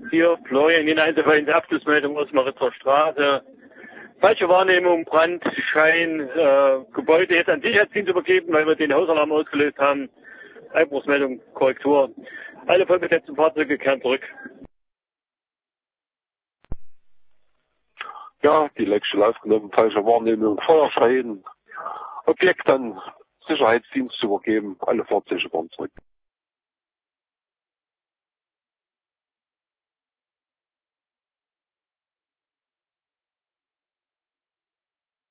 Hier, Florian, in der Abschlussmeldung aus Maritzer Straße. Falsche Wahrnehmung, Brand, Schein, Gebäude jetzt an Sicherheitsdienst übergeben, weil wir den Hausalarm ausgelöst haben. Einbruchsmeldung, Korrektur. Alle vollbesetzten Fahrzeuge kehren zurück. Ja, die Leckstelle aufgenommen, falsche Wahrnehmung, Feuerschein, Objekt an Sicherheitsdienst übergeben, alle Fahrzeuge waren zurück.